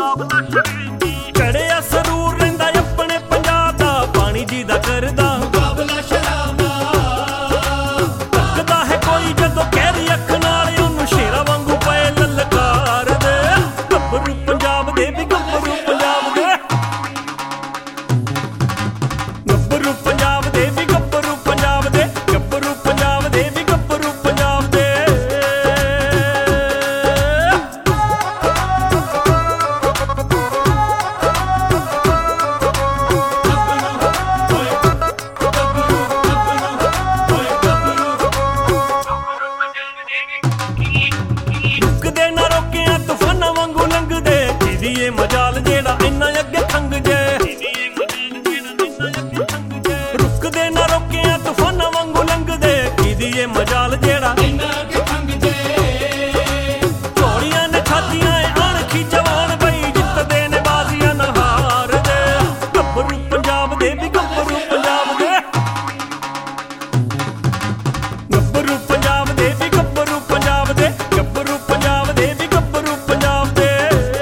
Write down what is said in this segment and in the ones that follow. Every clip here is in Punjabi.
ਚੜਿਆ ਸਰੂਰ ਰਹਿੰਦਾ ਆਪਣੇ ਪੰਜਾਬ ਦਾ, ਪਾਣੀ ਜੀ ਦਾ ਕਰਦਾ ਮੁਕਾਬਲਾ ਸ਼ਰਾਬ ਦਾ। ਤੱਕਦਾ ਹੈ ਕੋਈ ਜਦੋਂ ਕਹਿਰੀ ਅੱਖ ਨਾਲ, ਉਹਨੂੰ ਸ਼ੇਰਾਂ ਵਾਂਗੂ ਪਏ ਲਲਕਾਰ ਦੇ। ਗੱਭਰੂ ਪੰਜਾਬ ਦੇ ਵੀ ਗੱਭਰੂ ਪੰਜਾਬ ਦੇ, ਗੱਭਰੂ ਪੰਜਾਬ ਦੇ ਵੀ ਗੱਭਰੂ ਪੰਜਾਬ ਦੇ, ਗੱਭਰੂ ਪੰਜਾਬ ਦੇ ਵੀ ਗੱਭਰੂ ਪੰਜਾਬ ਦੇ। ਰੁਕਦੇ ਨਾ ਰੋਕਿਆ ਤੂਫਾਨਾਂ ਵਾਂਗੂ ਲੰਘਦੇ, ਜਿਹਦੀ ਏ ਮਜਾਲ ਜਿਹੜਾ ਇੰਨਾ ਅੱਗੇ ਖੰਗ ਜੇ। ਰੁਕਦੇ ਨਾ ਰੋਕਿਆ ਤੂਫਾਨਾਂ ਵਾਂਗੂ ਲੰਘਦੇ, ਜਿਹਦੀ ਏ ਮਜਾਲ ਜਿਹੜਾ ਇੰਨਾ ਕਿ ਖੰਗ ਜੇ। ਝੋਲੀਆਂ ਨੇ ਖਾਧੀਆਂ ਏ ਅਣਖੀ ਜਵਾਨ ਬਈ, ਜਿੱਤਦੇ ਨੇ ਬਾਜ਼ੀਆਂ ਨਾ ਹਾਰਦੇ। ਗੱਭਰੂ ਪੰਜਾਬ ਦੇ ਵੀ ਗੱਭਰੂ ਪੰਜਾਬ ਦੇ, ਗੱਭਰੂ ਪੰਜਾਬ ਦੇ ਵੀ ਗੱਭਰੂ ਪੰਜਾਬ ਦੇ, ਗੱਭਰੂ ਪੰਜਾਬ ਦੇ ਵੀ ਗੱਭਰੂ ਪੰਜਾਬ ਦੇ।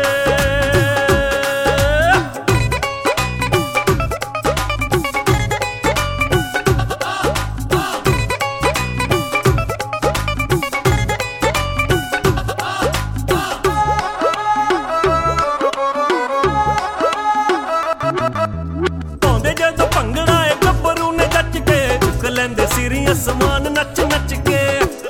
ਪਾਉਂਦੇ ਜਦੋਂ ਭੰਗੜਾ ਏ ਗੱਭਰੂ ਨੇ ਜੱਜ ਕੇ, ਚੁੱਕ ਲੈਂਦੇ ਸਿਰੀ ਅਸਮਾਨ ਨੱਚ ਨੱਚ ਕੇ।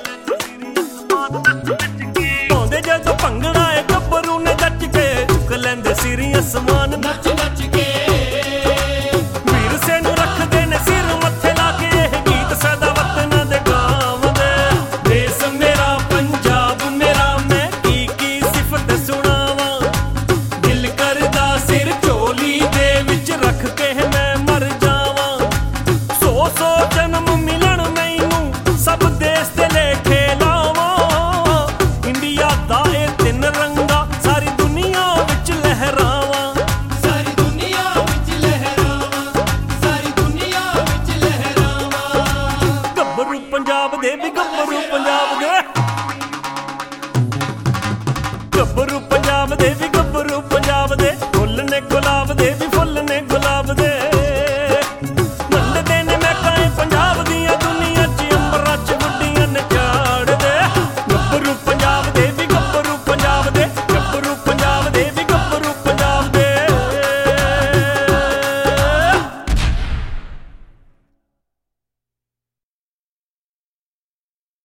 ਪਾਉਂਦੇ ਜਦੋਂ ਭੰਗੜਾ ਏ ਗੱਭਰੂ ਨੇ ਜੱਜ ਕੇ, ਚੁੱਕ ਲੈਂਦੇ ਸਿਰੀ ਅਸਮਾਨ ਨੱਚ ਨੱਚ ਕੇ। ਵੀਰ ਸੇ ਨੂੰ ਰੱਖਦੇ ਨੇ ਸਿਰ ਮੱਥੇ ਲਾ ਕੇ, ਇਹ ਗੀਤ ਸਦਾ ਵਤਨਾਂ ਦੇ ਗਾਵਦੇ। ਦੇਸ ਮੇਰਾ ਪੰਜਾਬ ਮੇਰਾ, ਮੈਂ ਕੀ ਸਿਫਤ ਸੁਣਾਵਾਂ। ਦਿਲ ਕਰਦਾ ਸਿਰ ਝੋਲੀ ਦੇ ਵਿੱਚ ਰੱਖ ਕੇ ਮੈਂ ਮਰ ਜਾਵਾਂ। ਸੌ ਜਨਮ ਮਿਲਣ ਮੈਨੂੰ, ਸਭ ਦੇਸ਼ ਦੇ ਲੇਖੇ ਲਾਵਾਂ। ਇੰਡੀਆ ਦਾ ਇਹ ਤਿੰਨ ਰੰਗਾ, ਸਾਰੀ ਦੁਨੀਆ ਵਿੱਚ ਲਹਿਰਾਵਾਂ। ਸਾਰੀ ਦੁਨੀਆ ਵਿੱਚ ਲਹਿਰਾਵਾਂ, ਸਾਰੀ ਦੁਨੀਆ ਵਿੱਚ ਲਹਿਰਾਵਾਂ। ਗੱਭਰੂ ਪੰਜਾਬ ਦੇ ਵੀ ਗੱਭਰੂ ਪੰਜਾਬ ਦੇ, ਗੱਭਰੂ ਪੰਜਾਬ ਦੇ ਵੀ ਗੱਭਰੂ ਪੰਜਾਬ ਦੇ। ਫੁੱਲ ਨੇ ਗੁਲਾਬ ਦੇ ਵੀ